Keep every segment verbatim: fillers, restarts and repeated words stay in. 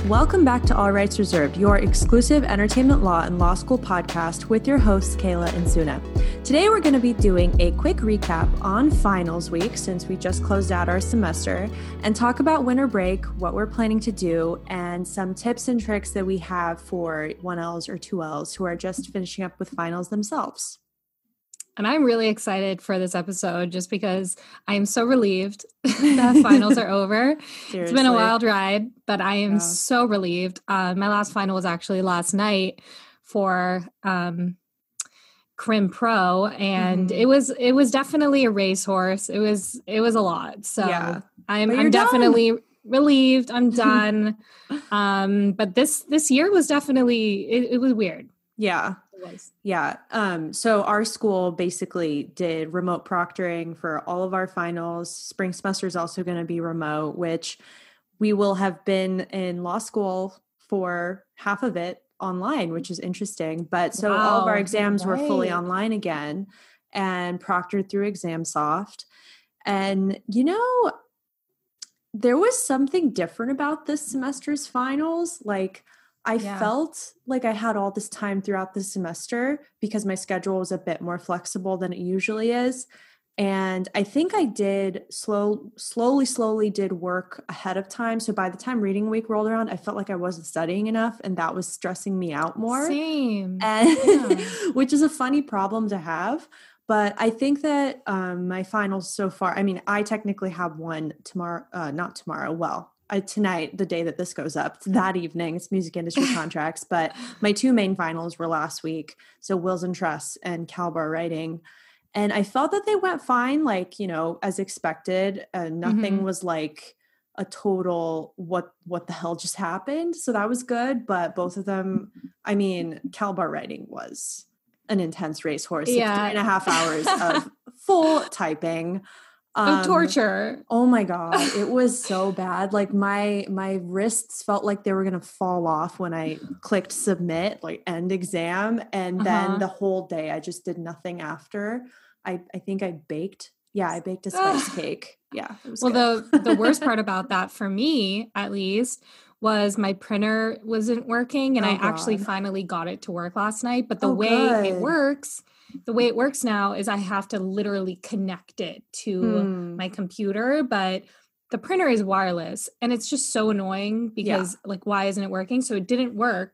Welcome back to All Rights Reserved, your exclusive entertainment law and law school podcast with your hosts, Kayla and Suna. Today, we're going to be doing a quick recap on finals week since we just closed out our semester and talk about winter break, what we're planning to do, and some tips and tricks that we have for one L's or two L's who are just finishing up with finals themselves. And I'm really excited for this episode just because I'm so relieved that finals are over. Seriously. It's been a wild ride, but I am wow. so relieved. Uh, my last final was actually last night for um, Crim Pro, and mm-hmm. it was it was definitely a racehorse. It was it was a lot. So yeah. I'm I'm definitely done. relieved. I'm done. um, but this this year was definitely it, it was weird. Yeah. Was. Yeah. Um, so our school basically did remote proctoring for all of our finals. Spring semester is also going to be remote, which we will have been in law school for half of it online, which is interesting. But so wow. all of our exams right. were fully online again and proctored through ExamSoft. And, you know, there was something different about this semester's finals. Like, I yeah. felt like I had all this time throughout the semester because my schedule was a bit more flexible than it usually is. And I think I did slow, slowly, slowly did work ahead of time. So by the time reading week rolled around, I felt like I wasn't studying enough and that was stressing me out more. Same. And yeah. which is a funny problem to have. But I think that um, my finals so far, I mean, I technically have one tomorrow, uh, not tomorrow, well, I, tonight, the day that this goes up, it's that evening, it's music industry contracts, but my two main finals were last week. So Wills and Trusts and CalBAR writing. And I felt that they went fine, like, you know, as expected. Uh, nothing mm-hmm. was like a total, what, what the hell just happened? So that was good. But both of them, I mean, CalBAR writing was an intense racehorse. Yeah. Like three and a half hours of full typing. Um, of torture. Oh my God. It was so bad. Like my, my wrists felt like they were going to fall off when I clicked submit, like end exam. And then uh-huh. the whole day I just did nothing after. I, I think I baked. Yeah. I baked a spice cake. Yeah. It was well, good. the, the worst part about that for me, at least, was my printer wasn't working and oh, I God. actually finally got it to work last night. But the oh, way good. it works, the way it works now is I have to literally connect it to hmm. my computer, but the printer is wireless and it's just so annoying because yeah. like, why isn't it working? So it didn't work.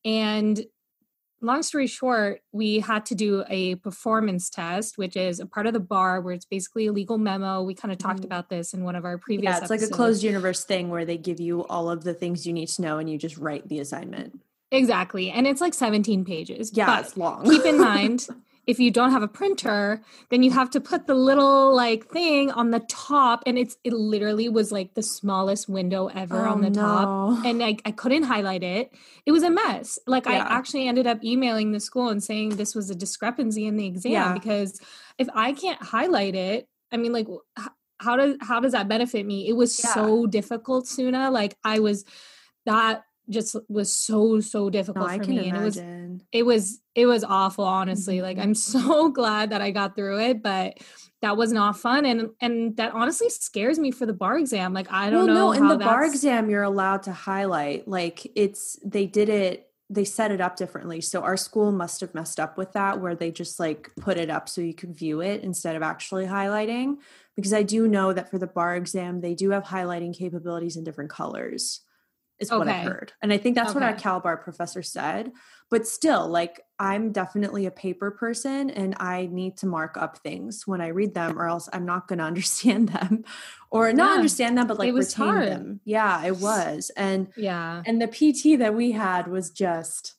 And long story short, we had to do a performance test, which is a part of the bar where it's basically a legal memo. We kind of talked mm. about this in one of our previous Yeah, it's episodes. like a closed universe thing where they give you all of the things you need to know and you just write the assignment. Exactly. And it's like seventeen pages. Yeah, but it's long. Keep in mind, if you don't have a printer, then you have to put the little like thing on the top. And it's it literally was like the smallest window ever oh, on the no. top. And I, I couldn't highlight it. It was a mess. Like yeah. I actually ended up emailing the school and saying this was a discrepancy in the exam yeah. because if I can't highlight it, I mean, like, how does how does that benefit me? It was yeah. so difficult, Suna. Like I was that just was so, so difficult no, for I can me. Imagine. And it was, it was, it was awful, honestly. Mm-hmm. Like, I'm so glad that I got through it, but that was not fun. And, and that honestly scares me for the bar exam. Like, I don't well, know. No, in how the that's... bar exam, you're allowed to highlight, like it's, they did it, they set it up differently. So our school must have messed up with that where they just like put it up so you could view it instead of actually highlighting. Because I do know that for the bar exam, they do have highlighting capabilities in different colors. Is what okay. I've heard. And I think that's okay. what our CalBAR professor said. But still, like, I'm definitely a paper person and I need to mark up things when I read them or else I'm not going to understand them or not yeah. understand them, but like retain hard. them. Yeah, it was. And yeah. and the P T that we had was just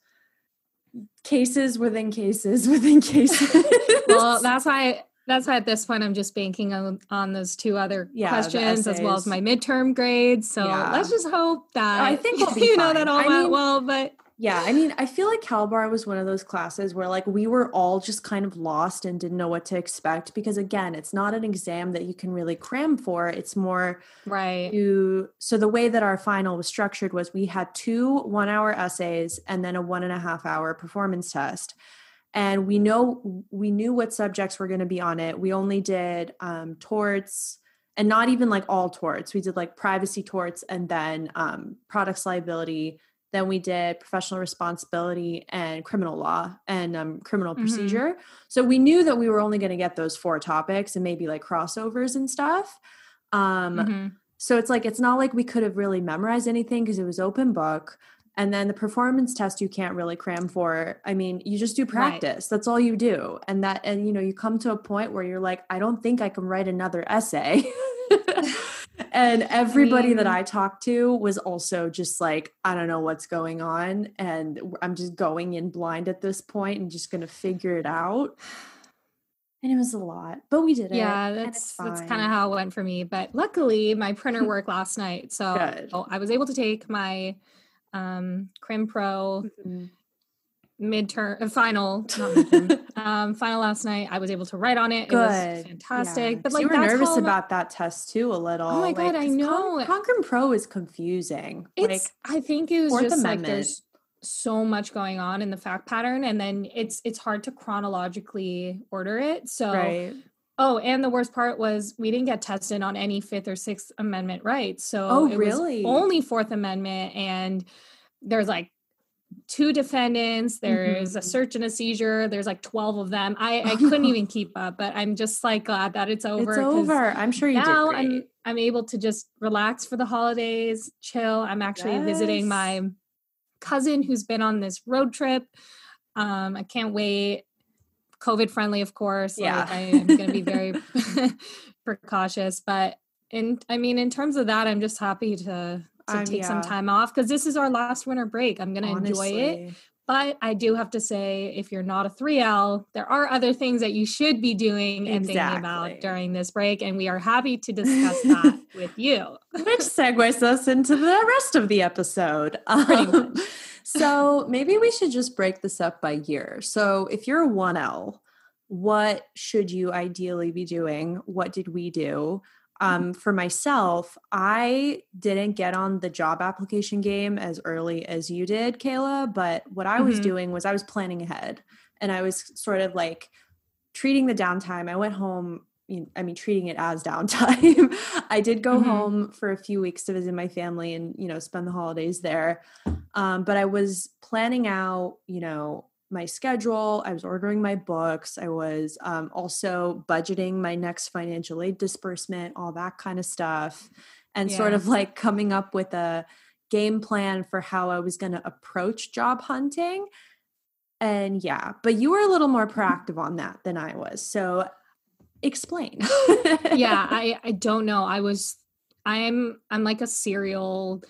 cases within cases within cases. Well, that's why That's why at this point I'm just banking on, on those two other yeah, questions as well as my midterm grades. So yeah. let's just hope that I think we'll be you fine. know that all I went mean, well. But yeah, I mean, I feel like CalBAR was one of those classes where like we were all just kind of lost and didn't know what to expect because again, it's not an exam that you can really cram for. It's more right. You, so the way that our final was structured was we had two one-hour essays and then a one and a half hour performance test. And we know we knew what subjects were going to be on it. We only did um, torts, and not even like all torts. We did like privacy torts and then um, products liability. Then we did professional responsibility and criminal law and um, criminal mm-hmm. procedure. So we knew that we were only going to get those four topics and maybe like crossovers and stuff. Um, mm-hmm. So it's like, it's not like we could have really memorized anything because it was open book. And then the performance test you can't really cram for. I mean, you just do practice. Right. That's all you do. And that, and you know, you come to a point where you're like, I don't think I can write another essay. And everybody I mean, that I talked to was also just like, I don't know what's going on. And I'm just going in blind at this point and just going to figure it out. And it was a lot, but we did it. Yeah, that's that's kind of how it went for me. But luckily, my printer worked last night. So Good. I was able to take my um, Crim Pro mm-hmm. midterm, uh, final, not midterm, um, final last night. I was able to write on it. Good. It was fantastic. Yeah. But like, you were nervous about that test too, a little. Oh my God, like, I know. Con- Concrim Pro is confusing. It's, like, I think it was Fourth just Amendment. Like there's so much going on in the fact pattern, and then it's it's hard to chronologically order it. So, right. oh, and the worst part was we didn't get tested on any Fifth or Sixth Amendment rights. So, oh, it really? was only Fourth Amendment, and there's like two defendants. There's mm-hmm. a search and a seizure. There's like twelve of them. I, I couldn't even keep up, but I'm just like glad that it's over. It's over. I'm sure you now did great. I'm I'm able to just relax for the holidays, chill. I'm actually yes. visiting my cousin who's been on this road trip. Um, I can't wait. COVID friendly, of course. Yeah. Like I am going to be very precautious, but in, I mean, in terms of that, I'm just happy to, to um, take yeah. some time off because this is our last winter break. I'm going to enjoy it. But I do have to say, if you're not a three L, there are other things that you should be doing and exactly. thinking about during this break. And we are happy to discuss that with you. Which segues us into the rest of the episode. Pretty much. So maybe we should just break this up by year. So if you're a one L, what should you ideally be doing? What did we do? Um, for myself, I didn't get on the job application game as early as you did, Kayla, but what I was mm-hmm. doing was I was planning ahead and I was sort of like treating the downtime. I went home, I mean, treating it as downtime. I did go mm-hmm. home for a few weeks to visit my family and, you know, spend the holidays there. Um, but I was planning out, you know, my schedule. I was ordering my books. I was um, also budgeting my next financial aid disbursement, all that kind of stuff, and yeah. sort of like coming up with a game plan for how I was going to approach job hunting. And yeah, but you were a little more proactive on that than I was. So explain. yeah, I, I don't know. I was, I'm, I'm like a serial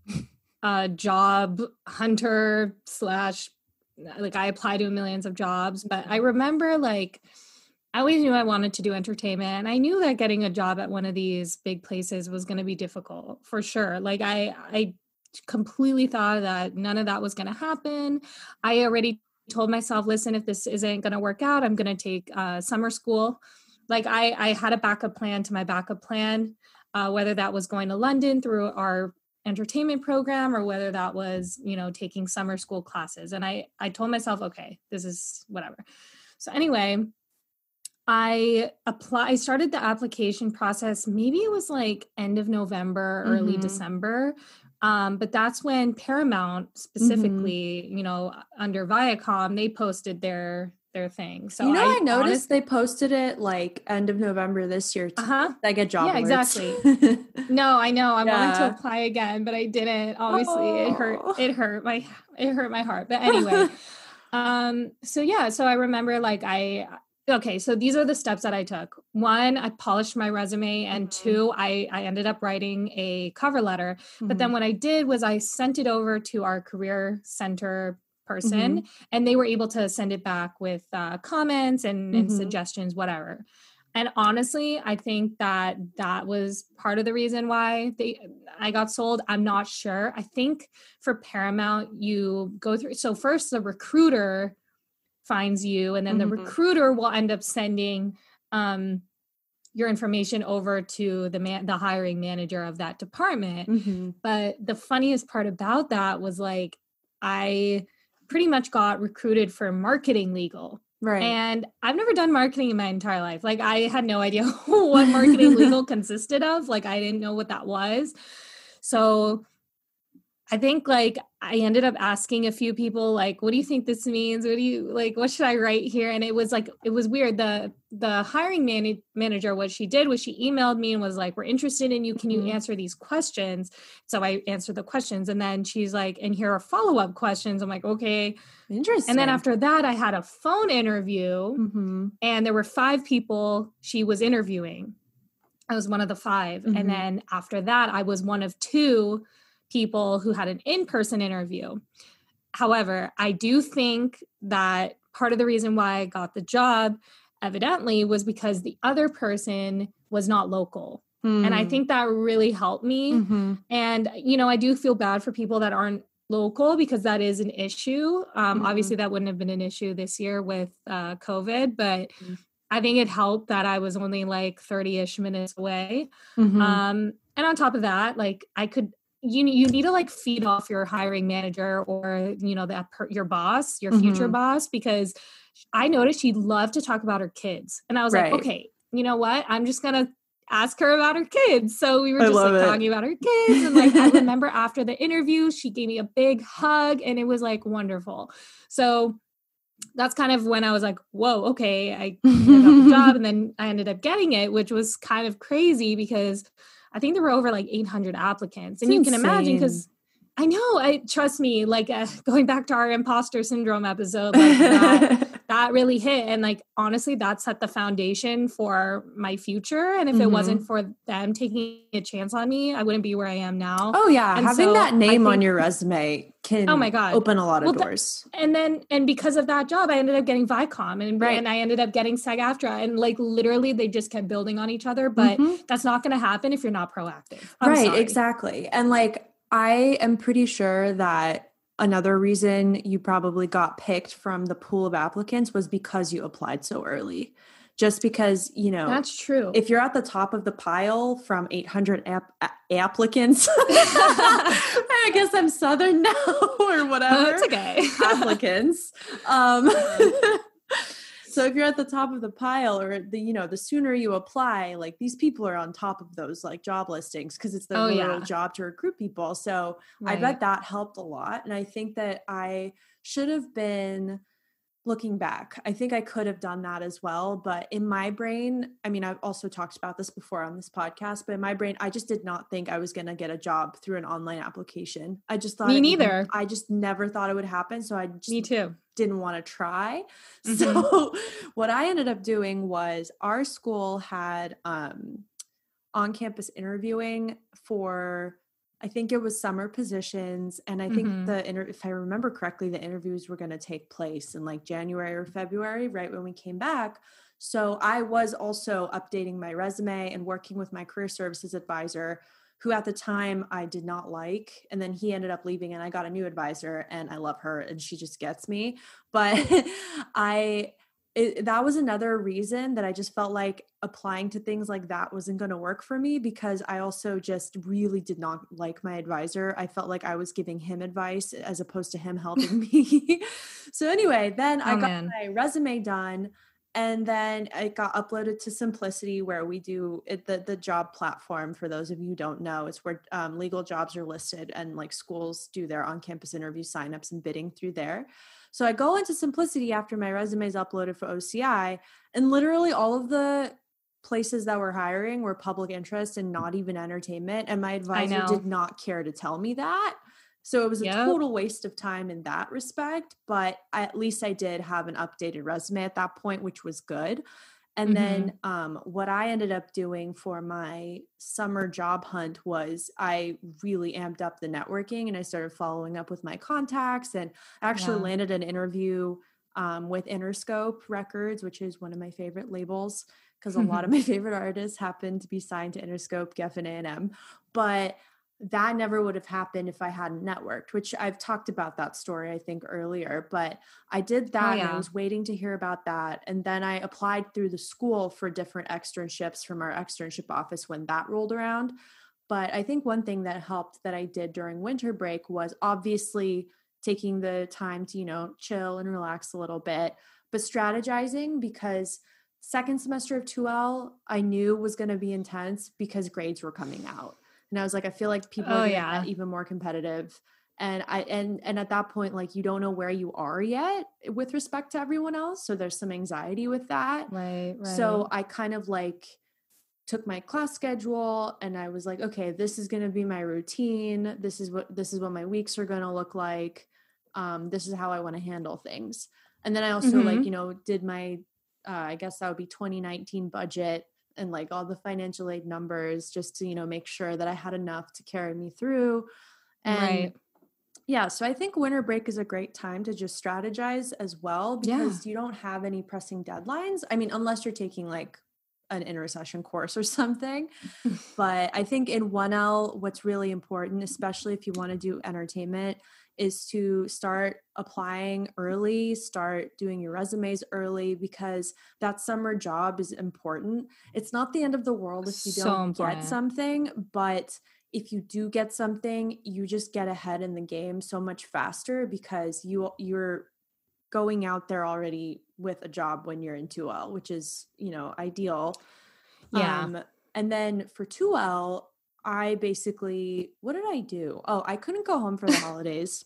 uh, job hunter slash like I applied to millions of jobs, but I remember like I always knew I wanted to do entertainment and I knew that getting a job at one of these big places was going to be difficult for sure. Like I, I completely thought that none of that was going to happen. I already told myself, listen, if this isn't going to work out, I'm going to take uh, summer school. Like I, I had a backup plan to my backup plan, uh, whether that was going to London through our entertainment program or whether that was, you know, taking summer school classes. And I, I told myself, okay, this is whatever. So anyway, I apply, I started the application process. Maybe it was like end of November, mm-hmm. early December. Um, but that's when Paramount specifically, mm-hmm. you know, under Viacom, they posted their, their thing. So you know, I, I noticed honest- they posted it like end of November this year. Too. Uh-huh. I get job Yeah, alerts. exactly. No, I know. I yeah. wanted to apply again, but I didn't. Obviously, oh. it hurt. It hurt my. It hurt my heart. But anyway, um. So yeah. So I remember, like, I. Okay. So these are the steps that I took. One, I polished my resume, and mm-hmm. two, I I ended up writing a cover letter. Mm-hmm. But then what I did was I sent it over to our career center person mm-hmm. and they were able to send it back with uh, comments and, and mm-hmm. suggestions, whatever. And honestly, I think that that was part of the reason why they I got sold. I'm not sure. I think for Paramount, you go through. So first the recruiter finds you and then mm-hmm. the recruiter will end up sending um, your information over to the man, the hiring manager of that department. Mm-hmm. But the funniest part about that was like, I pretty much got recruited for marketing legal. Right. And I've never done marketing in my entire life. Like I had no idea what marketing legal consisted of. Like I didn't know what that was. So I think like I ended up asking a few people, like, what do you think this means? What do you like, what should I write here? And it was like, it was weird. The, the hiring man- manager, what she did was she emailed me and was like, we're interested in you. Can you mm-hmm. answer these questions? So I answered the questions and then she's like, and here are follow-up questions. I'm like, okay. Interesting. And then after that, I had a phone interview mm-hmm. and there were five people she was interviewing. I was one of the five. Mm-hmm. And then after that, I was one of two people who had an in-person interview. However, I do think that part of the reason why I got the job evidently was because the other person was not local. Mm. And I think that really helped me. Mm-hmm. And, you know, I do feel bad for people that aren't local because that is an issue. Um, mm-hmm. Obviously, that wouldn't have been an issue this year with uh, COVID, but mm-hmm. I think it helped that I was only like thirty-ish minutes away. Mm-hmm. Um, and on top of that, like I could, you you need to like feed off your hiring manager or, you know, that per, your boss, your future mm-hmm. boss, because I noticed she'd love to talk about her kids. And I was right. like, okay, you know what? I'm just going to ask her about her kids. So we were just like it. talking about her kids. And like, I remember after the interview, she gave me a big hug and it was like wonderful. So that's kind of when I was like, whoa, okay, I got the job. And then I ended up getting it, which was kind of crazy because I think there were over like eight hundred applicants. And it's you insane. Can imagine because I know, I trust me, like uh, going back to our imposter syndrome episode, like that, that really hit. And like, honestly, that set the foundation for my future. And if mm-hmm. it wasn't for them taking a chance on me, I wouldn't be where I am now. Oh yeah. And having so that name think, on your resume can oh my God. open a lot of well, doors. Th- and then, and because of that job, I ended up getting Viacom and, right. and I ended up getting SAG-AFTRA and like literally they just kept building on each other, but mm-hmm. that's not going to happen if you're not proactive. I'm right. sorry. Exactly. And like, I am pretty sure that another reason you probably got picked from the pool of applicants was because you applied so early. Just because, you know, that's true. If you're at the top of the pile from eight hundred ap- applicants, I guess I'm Southern now or whatever. That's okay. Applicants. Um, So if you're at the top of the pile or the, you know, the sooner you apply, like these people are on top of those like job listings because it's their oh, literal yeah. job to recruit people. So right. I bet that helped a lot. And I think that I should have been looking back. I think I could have done that as well. But in my brain, I mean, I've also talked about this before on this podcast, but in my brain, I just did not think I was going to get a job through an online application. I just thought- Me neither. Would, I just never thought it would happen. So I just- Me too. didn't want to try. Mm-hmm. So what I ended up doing was our school had um, on-campus interviewing for, I think it was summer positions. And I think mm-hmm. the, inter- if I remember correctly, the interviews were going to take place in like January or February, right when we came back. So I was also updating my resume and working with my career services advisor, who at the time I did not like. And then he ended up leaving and I got a new advisor and I love her and she just gets me. But I, it, that was another reason that I just felt like applying to things like that wasn't going to work for me because I also just really did not like my advisor. I felt like I was giving him advice as opposed to him helping me. So anyway, then oh, I got man. my resume done. And then it got uploaded to Simplicity where we do it, the, the job platform. For those of you who don't know, it's where um, legal jobs are listed and like schools do their on-campus interview signups and bidding through there. So I go into Simplicity after my resume is uploaded for O C I and literally all of the places that were hiring were public interest and not even entertainment. And my advisor did not care to tell me that. So it was a yep. total waste of time in that respect, but I, at least I did have an updated resume at that point, which was good. And mm-hmm. then um, what I ended up doing for my summer job hunt was I really amped up the networking and I started following up with my contacts and actually yeah. landed an interview um, with Interscope Records, which is one of my favorite labels because a lot of my favorite artists happen to be signed to Interscope, Geffen, A and M. But that never would have happened if I hadn't networked, which I've talked about that story, I think earlier, but I did that oh, yeah. and I was waiting to hear about that. And then I applied through the school for different externships from our externship office when that rolled around. But I think one thing that helped that I did during winter break was obviously taking the time to, you know, chill and relax a little bit, but strategizing, because second semester of two L I knew was going to be intense because grades were coming out. And I was like, I feel like people oh, are going to yeah. get even more competitive. And I, and, and at that point, like, you don't know where you are yet with respect to everyone else. So there's some anxiety with that. Right, right. So I kind of like took my class schedule and I was like, okay, this is going to be my routine. This is what, this is what my weeks are going to look like. Um, this is how I want to handle things. And then I also mm-hmm. like, you know, did my, uh, I guess that would be twenty nineteen budget and like all the financial aid numbers just to, you know, make sure that I had enough to carry me through. And right. yeah, so I think winter break is a great time to just strategize as well, because yeah. you don't have any pressing deadlines. I mean, unless you're taking like an intercession course or something. But I think in one L, what's really important, especially if you want to do entertainment, is to start applying early, start doing your resumes early, because that summer job is important. It's not the end of the world if you so don't important. get something, but if you do get something, you just get ahead in the game so much faster because you you're going out there already with a job when you're in two L, which is, you know, ideal. Yeah. Um, and then for two L, I basically, what did I do? Oh, I couldn't go home for the holidays.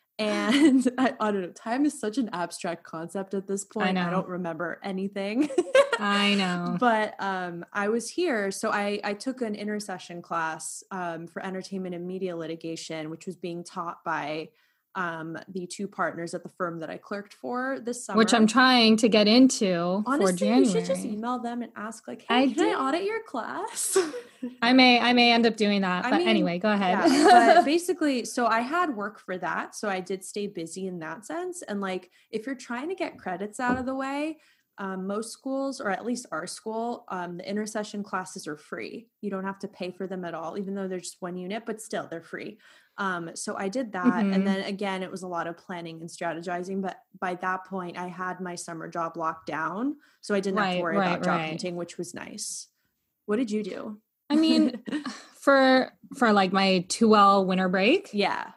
And I, I don't know, time is such an abstract concept at this point. I, know. I don't remember anything. I know. But um, I was here. So I, I took an intercession class um, for entertainment and media litigation, which was being taught by um, the two partners at the firm that I clerked for this summer. Which I'm trying to get into Honestly, for January. You should just email them and ask like, hey, I can did. I audit your class? I may, I may end up doing that, I but mean, anyway, go ahead. Yeah, but basically, so I had work for that. So I did stay busy in that sense. And like, if you're trying to get credits out of the way, um, most schools, or at least our school, um, the intercession classes are free. You don't have to pay for them at all, even though they're just one unit, but still they're free. Um, so I did that. Mm-hmm. And then again, it was a lot of planning and strategizing, but by that point I had my summer job locked down. So I didn't right, have to worry right, about job right. hunting, which was nice. What did you do? I mean, for, for like my two L winter break. Yeah.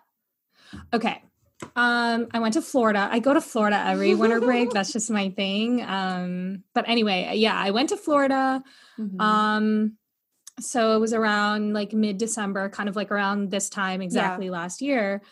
Okay. Um, I went to Florida. I go to Florida every winter break. That's just my thing. Um, but anyway, yeah, I went to Florida. Mm-hmm. Um, so it was around like mid-December, kind of like around this time exactly yeah. last year.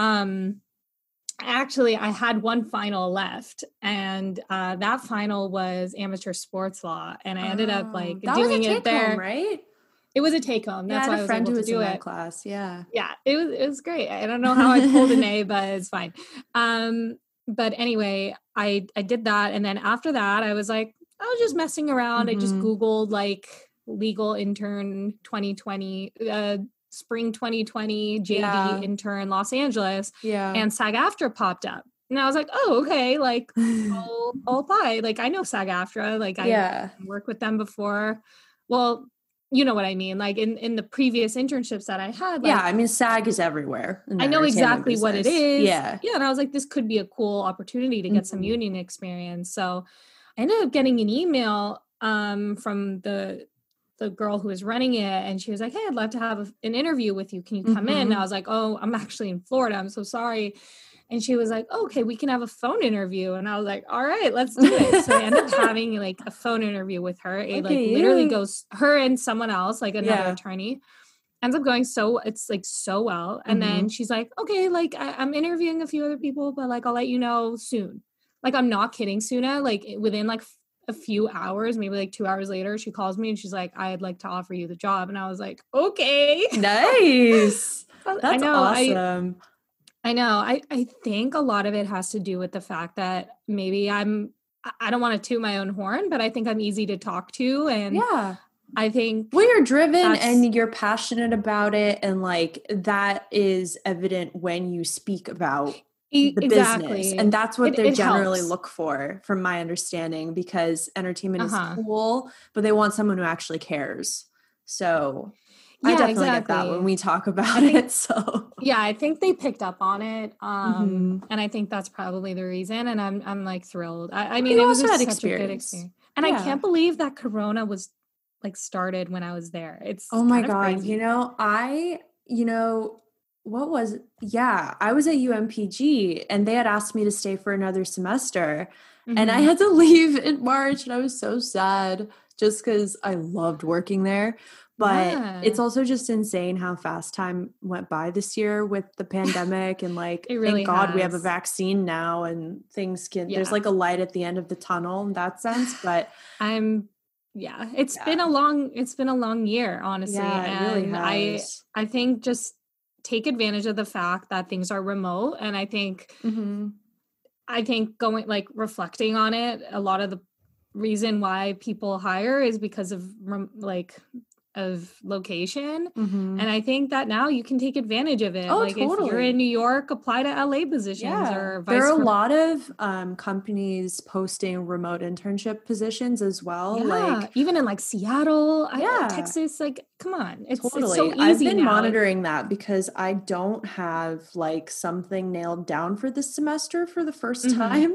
Um, actually I had one final left, and uh, that final was amateur sports law. And I ended oh, up like that doing was a it there. Home, right? It was a take home. That's yeah, I had why a friend I was able who was to do in it. that class. Yeah. Yeah. It was, it was great. I don't know how I pulled an A, but it's fine. Um, but anyway, I, I did that. And then after that, I was like, I was just messing around. Mm-hmm. I just Googled like legal intern twenty twenty, uh, spring twenty twenty J D yeah. intern Los Angeles. Yeah. And SAG-AFTRA popped up. And I was like, oh, okay. Like I'll, I'll apply. Like I know SAG-AFTRA. Like I yeah. worked with them before. Well, you know what I mean? Like in, in the previous internships that I had. Like, yeah. I mean, SAG is everywhere. I know exactly business. what it is. Yeah. Yeah. And I was like, this could be a cool opportunity to get mm-hmm. some union experience. So I ended up getting an email um, from the the girl who was running it. And she was like, hey, I'd love to have a, an interview with you. Can you come mm-hmm. in? And I was like, oh, I'm actually in Florida. I'm so sorry. And she was like, oh, okay, we can have a phone interview. And I was like, all right, let's do it. So I ended up having like a phone interview with her. It okay, like literally yeah. goes, her and someone else, like another yeah. attorney, ends up going so, it's like so well. And mm-hmm. then she's like, okay, like I, I'm interviewing a few other people, but like, I'll let you know soon. Like, I'm not kidding, Suna. Like within like a few hours, maybe like two hours later, she calls me and she's like, I'd like to offer you the job. And I was like, okay. Nice. That's I know, awesome. I, I know. I, I think a lot of it has to do with the fact that maybe I'm, I don't want to toot my own horn, but I think I'm easy to talk to. And yeah, I think well, you're driven and you're passionate about it. And like, that is evident when you speak about the exactly. business. And that's what it, they it generally helps. look for, from my understanding, because entertainment uh-huh. is cool, but they want someone who actually cares. So yeah, I definitely exactly. get that when we talk about think, it. So yeah, I think they picked up on it. Um, mm-hmm. And I think that's probably the reason. And I'm, I'm like thrilled. I, I mean, you it was just such experience. a good experience. And yeah. I can't believe that Corona was like started when I was there. It's oh my God. Crazy. You know, I, you know, what was, yeah, I was at U M P G and they had asked me to stay for another semester. Mm-hmm. And I had to leave in March and I was so sad just because I loved working there. But yeah. It's also just insane how fast time went by this year with the pandemic and like, really thank God has. We have a vaccine now and things can, yeah. there's like a light at the end of the tunnel in that sense. But I'm, yeah, it's yeah. been a long, it's been a long year, honestly. Yeah, it and really has. I, I think just take advantage of the fact that things are remote. And I think, mm-hmm. I think going like reflecting on it, a lot of the reason why people hire is because of like of location. Mm-hmm. And I think that now you can take advantage of it. Oh, like totally. If you're in New York, apply to L A positions yeah. or vice There are versa. a lot of um, companies posting remote internship positions as well. Yeah. Like even in like Seattle, yeah. I, Texas, like, come on. It's, totally. it's so easy I've been now. monitoring that because I don't have like something nailed down for this semester for the first mm-hmm. time.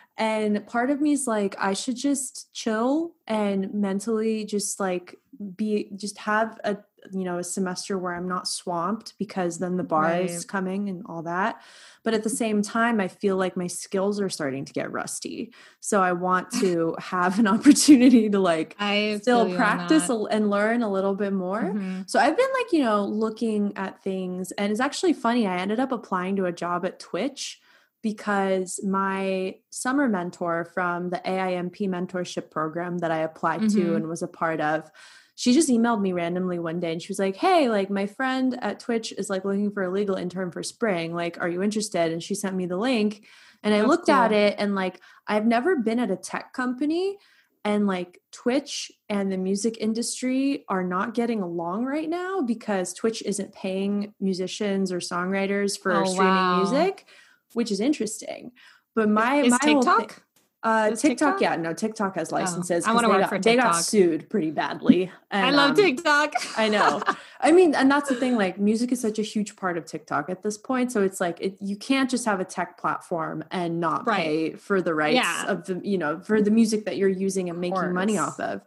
And part of me is like, I should just chill and mentally just like be, just have a, you know, a semester where I'm not swamped because then the bar right. is coming and all that. But at the same time, I feel like my skills are starting to get rusty. So I want to have an opportunity to like I still practice and learn a little bit more. Mm-hmm. So I've been like, you know, looking at things, and it's actually funny. I ended up applying to a job at Twitch because my summer mentor from the A I M P mentorship program that I applied mm-hmm. to and was a part of, she just emailed me randomly one day and she was like, hey, like my friend at Twitch is like looking for a legal intern for spring. Like, are you interested? And she sent me the link and I That's looked cool. at it and like, I've never been at a tech company, and like Twitch and the music industry are not getting along right now because Twitch isn't paying musicians or songwriters for oh, streaming wow. music, which is interesting. But my, is my TikTok? Whole thing, uh, TikTok, TikTok, yeah, no, TikTok has licenses. Oh, I want to work got, for TikTok. They got sued pretty badly. And, I love um, TikTok. I know. I mean, and that's the thing, like music is such a huge part of TikTok at this point. So it's like, it, you can't just have a tech platform and not right. pay for the rights yeah. of the, you know, for the music that you're using and making money off of.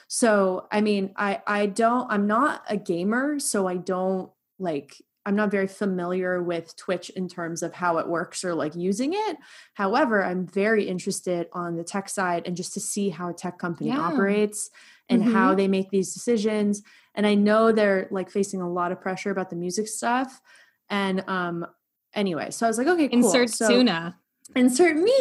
So, I mean, I, I don't, I'm not a gamer, so I don't like, I'm not very familiar with Twitch in terms of how it works or like using it. However, I'm very interested on the tech side and just to see how a tech company yeah. operates and mm-hmm. how they make these decisions. And I know they're like facing a lot of pressure about the music stuff. And um, anyway, so I was like, okay, cool. Insert so, Suna. Insert me.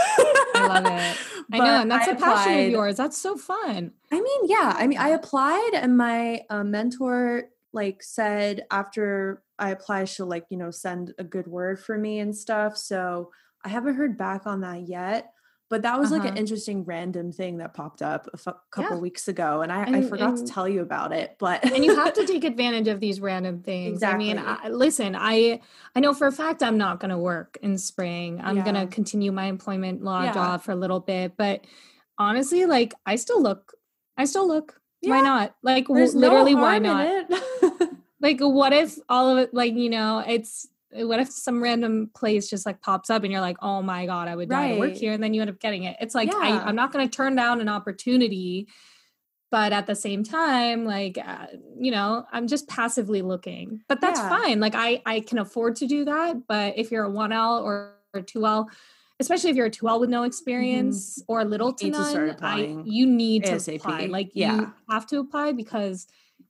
I love it. I know. And that's I a applied, passion of yours. That's so fun. I mean, yeah, I mean, I applied and my uh, mentor like said after I apply, she'll like, you know, send a good word for me and stuff. So I haven't heard back on that yet, but that was uh-huh. like an interesting random thing that popped up a f- couple yeah. weeks ago. And I, and, I forgot and, to tell you about it, but. And you have to take advantage of these random things. Exactly. I mean, I, listen, I, I know for a fact I'm not going to work in spring. I'm yeah. going to continue my employment law yeah. job for a little bit, but honestly, like I still look, I still look. Yeah. Why not? Like There's literally, no why not? Like, what if all of it, like, you know, it's, what if some random place just like pops up and you're like, oh my God, I would die right. to work here. And then you end up getting it. It's like, yeah. I, I'm not going to turn down an opportunity, but at the same time, like, uh, you know, I'm just passively looking, but that's yeah. fine. Like I, I can afford to do that. But if you're a one L or a two L, especially if you're a two L with no experience mm-hmm. or little to none, I, you need to ASAP. Apply. Like yeah. you have to apply because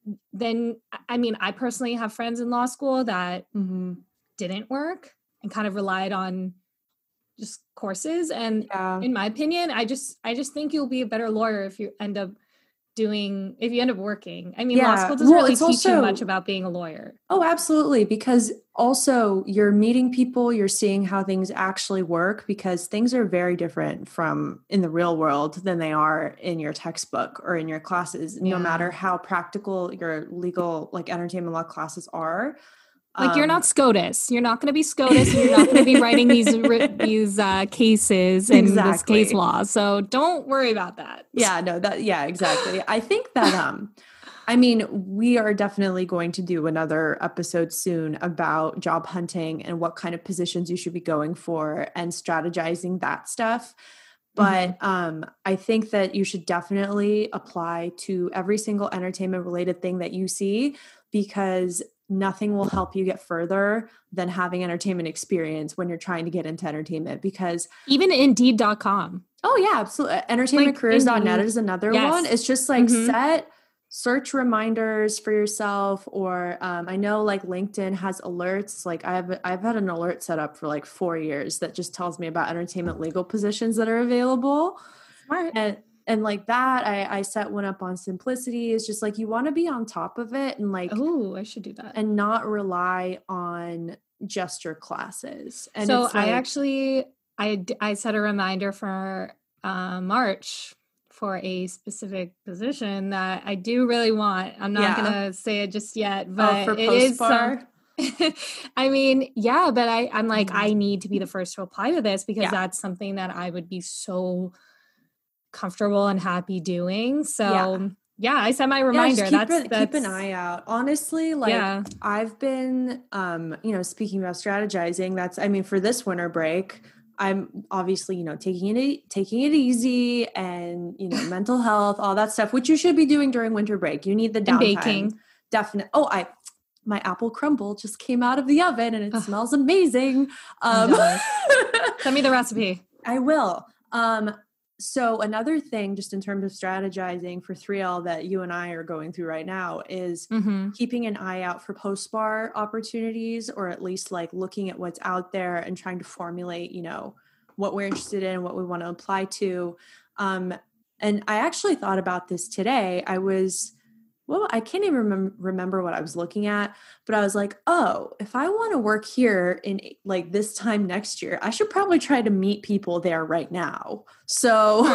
then, I mean, I personally have friends in law school that mm-hmm. didn't work and kind of relied on just courses. And yeah. in my opinion, I just, I just think you'll be a better lawyer if you end up doing, if you end up working. I mean, yeah. law school doesn't well, really teach also, you much about being a lawyer. Oh, absolutely. Because also you're meeting people, you're seeing how things actually work, because things are very different from in the real world than they are in your textbook or in your classes, yeah. no matter how practical your legal, like entertainment law classes are. Like um, you're not SCOTUS. You're not going to be SCOTUS. And you're not going to be writing these these uh, cases and exactly. this case law. So don't worry about that. Yeah, no, that yeah, exactly. I think that um, I mean, we are definitely going to do another episode soon about job hunting and what kind of positions you should be going for and strategizing that stuff. But mm-hmm. um, I think that you should definitely apply to every single entertainment related thing that you see, because nothing will help you get further than having entertainment experience when you're trying to get into entertainment, because even Indeed dot com. Oh yeah, absolutely. entertainment careers dot net like, is another yes. one. It's just like mm-hmm. set search reminders for yourself, or um, I know like LinkedIn has alerts. Like I've I've had an alert set up for like four years that just tells me about entertainment legal positions that are available. Smart. And and like that, I, I set one up on Simplicity. It's just like you want to be on top of it and like oh, I should do that and not rely on just your classes. And so it's like, I actually I I set a reminder for uh, March for a specific position that I do really want. I'm not yeah. gonna say it just yet, but oh, for it is some. I mean, yeah, but I I'm like mm-hmm. I need to be the first to apply to this because yeah. that's something that I would be so comfortable and happy doing. So yeah, yeah I set my reminder. Yeah, keep, that's, it, that's keep an eye out. Honestly, like yeah. I've been, um, you know, speaking about strategizing, that's, I mean, for this winter break, I'm obviously, you know, taking it, taking it easy and, you know, mental health, all that stuff, which you should be doing during winter break. You need the downtime. Baking. Definitely. Oh, I, my apple crumble just came out of the oven and it Ugh. smells amazing. Um, Send me the recipe. I will. Um, So another thing, just in terms of strategizing for three L that you and I are going through right now is mm-hmm. keeping an eye out for post-bar opportunities, or at least like looking at what's out there and trying to formulate, you know, what we're interested in, what we want to apply to. Um, and I actually thought about this today. I was, well, I can't even remem- remember what I was looking at, but I was like, oh, if I want to work here in like this time next year, I should probably try to meet people there right now. So,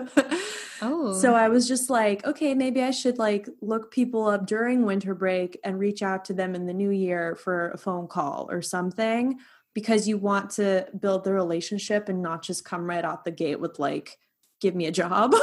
oh, so I was just like, okay, maybe I should like look people up during winter break and reach out to them in the new year for a phone call or something, because you want to build the relationship and not just come right out the gate with like, give me a job.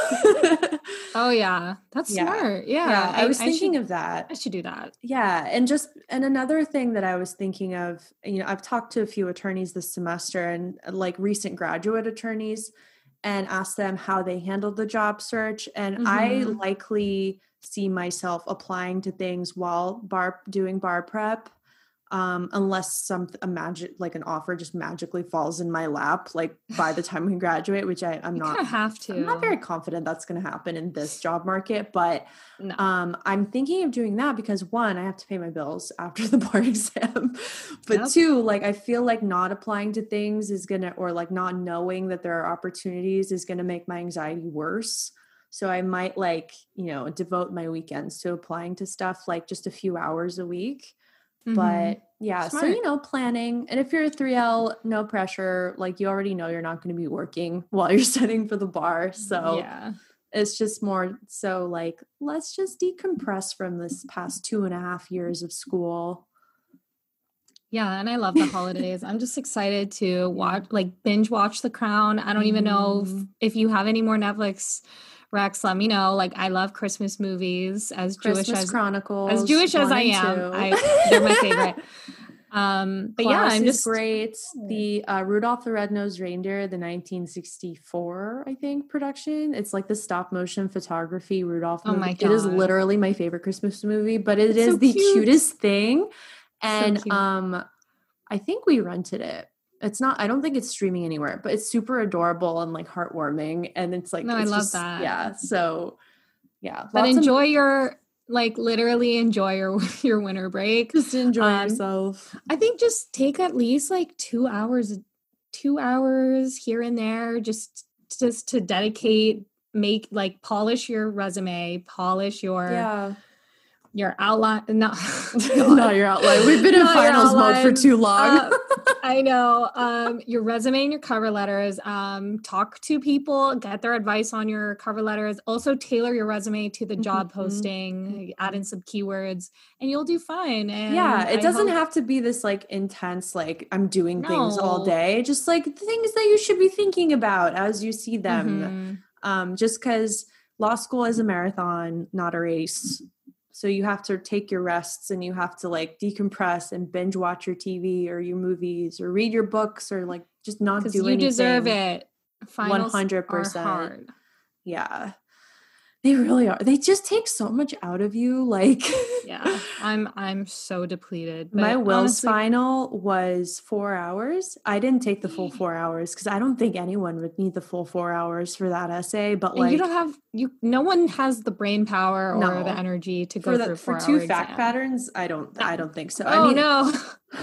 Oh yeah. That's yeah. smart. Yeah. yeah I, I was I thinking should, of that. I should do that. Yeah. And just, and another thing that I was thinking of, you know, I've talked to a few attorneys this semester and like recent graduate attorneys and asked them how they handled the job search. And mm-hmm. I likely see myself applying to things while bar doing bar prep. Um, unless some a magic like an offer just magically falls in my lap, like by the time we graduate, which I, I'm you not have to. I'm not very confident that's going to happen in this job market, but no. um, I'm thinking of doing that because one, I have to pay my bills after the bar exam, but yep. two, like I feel like not applying to things is gonna, or like not knowing that there are opportunities is gonna make my anxiety worse. So I might like, you know, devote my weekends to applying to stuff like just a few hours a week. Mm-hmm. But yeah, Smart. So, you know, planning. And if you're a three L, no pressure. Like you already know you're not going to be working while you're studying for the bar. So yeah. It's just more so like, let's just decompress from this past two and a half years of school. Yeah. And I love the holidays. I'm just excited to watch, like binge watch The Crown. I don't even know if, if you have any more Netflix Rex, let me know. Like I love Christmas movies. As Christmas Jewish as Chronicles, as Jewish as I am, I, they're my favorite. Um, but Klaus yeah, I'm just great. The uh, Rudolph the Red-Nosed Reindeer, the nineteen sixty-four, I think, production. It's like the stop motion photography Rudolph movie. Oh my God. It is literally my favorite Christmas movie, but it it's is so the cute. cutest thing. And so um, I think we rented it. It's not, I don't think it's streaming anywhere, but it's super adorable and like heartwarming. And it's like, no, it's I love just, that. Yeah. So yeah. But enjoy of- your, like literally enjoy your, your winter break. Just enjoy um, yourself. I think just take at least like two hours, two hours here and there, just, just to dedicate, make like polish your resume, polish your, yeah. your outline. No, not your outline. We've been in Not finals mode for too long. uh, I know. Um, your resume and your cover letters. Um, talk to people, get their advice on your cover letters. Also tailor your resume to the job mm-hmm. posting. Mm-hmm. Add in some keywords, and you'll do fine. And yeah, it I doesn't hope- have to be this like intense. Like I'm doing no. things all day. Just like things that you should be thinking about as you see them. Mm-hmm. Um, just because law school is a marathon, not a race. So you have to take your rests and you have to like decompress and binge watch your T V or your movies or read your books or like just not do you anything. deserve it. Finals one hundred percent. are hard. Yeah. They really are. They just take so much out of you. Like, yeah, I'm, I'm so depleted. But my Wills honestly, final was four hours. I didn't take the full four hours because I don't think anyone would need the full four hours for that essay. But like, you don't have you. No one has the brain power or no. the energy to go for the, through four for two hour fact exam. patterns. I don't. No. I don't think so. Oh I mean, no,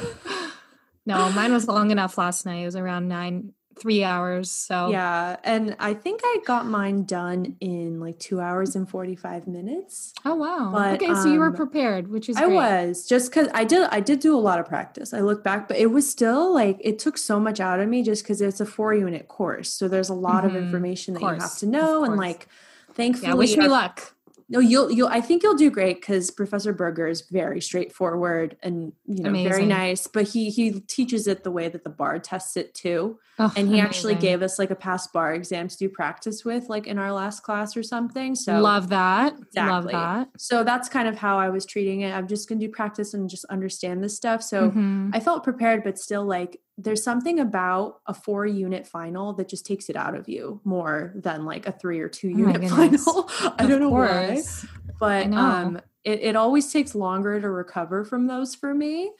no, mine was long enough last night. It was around nine. Three hours. So yeah. And I think I got mine done in like two hours and forty-five minutes. Oh, wow. But, okay. So um, you were prepared, which is I great. was just cause I did, I did do a lot of practice. I look back, but it was still like, it took so much out of me just cause it's a four unit course. So there's a lot mm-hmm. of information that you have to know. And like, thankfully, yeah, wish me our, luck. No, you'll, you'll, I think you'll do great because Professor Berger is very straightforward and, you know, Amazing. very nice, but he, he teaches it the way that the bar tests it too. Oh, and he amazing. actually gave us like a past bar exam to do practice with, like in our last class or something. So love that. Exactly. Love that. So that's kind of how I was treating it. I'm just going to do practice and just understand this stuff. So mm-hmm. I felt prepared, but still like there's something about a four unit final that just takes it out of you more than like a three or two unit oh final. I don't know course. why, but um, it, it always takes longer to recover from those for me.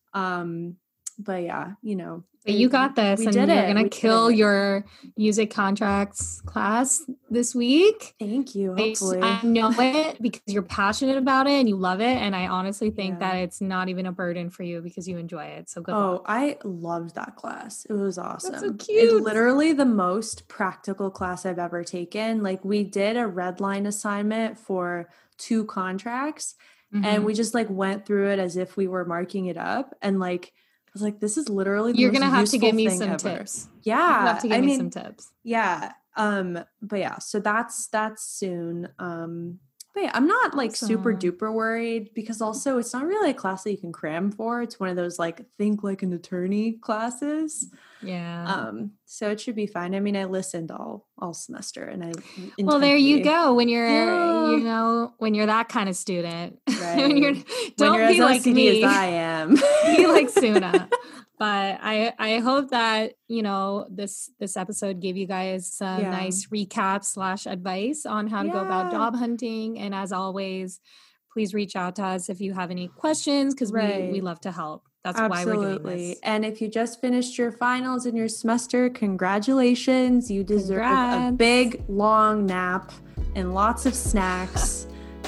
Um, but yeah, you know, but you got this, we and did you're it. gonna we kill your music contracts class this week. Thank you. Hopefully. I know it because you're passionate about it and you love it. And I honestly think yeah. that it's not even a burden for you because you enjoy it. So good Oh, luck. I loved that class. It was awesome. That's so cute. It's literally the most practical class I've ever taken. Like we did a red line assignment for two contracts mm-hmm. and we just like went through it as if we were marking it up. And like, I was like, this is literally the You're most gonna have to give me some ever. tips. Yeah. You have to give I me mean, some tips. Yeah. Um, but yeah, so that's that's soon. Um, but yeah, I'm not like awesome. super duper worried because also it's not really a class that you can cram for. It's one of those like think like an attorney classes. Yeah. Um, so it should be fine. I mean, I listened all all semester and I Well, there you go. When you're yeah. you know, when you're that kind of student. Right. when you're don't when you're be as like O C D me. as I am. Be like Suna. But I, I hope that, you know, this this episode gave you guys some yeah. nice recap slash advice on how to yeah. go about job hunting. And as always, please reach out to us if you have any questions because right. we, we love to help. That's Absolutely. why we're doing this. And if you just finished your finals in your semester, congratulations. You deserve Congrats. a big, long nap and lots of snacks.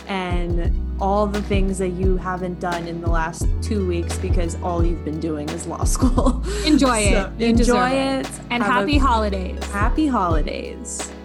And all the things that you haven't done in the last two weeks because all you've been doing is law school. Enjoy so it. You enjoy it. it. And happy a, holidays. Happy holidays.